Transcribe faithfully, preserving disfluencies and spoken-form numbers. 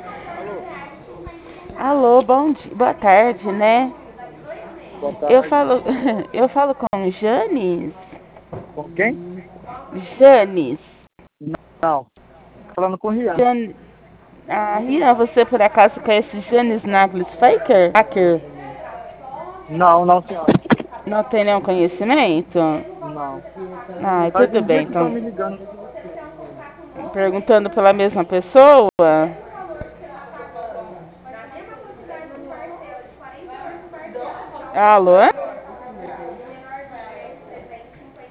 Alô, Alô, bom dia, boa tarde, né? boa Eu tarde. falo, eu falo com Janes. Com quem? Janes. Não, falando com o Rian. Jan... Ah, Rian, você por acaso conhece Janes Naglis Faker? Hacker? Não, não, senhora. Não tem nenhum conhecimento? Não. Ah, Faz tudo um dia bem, que estão então. me ligando. Perguntando pela mesma pessoa? Alô?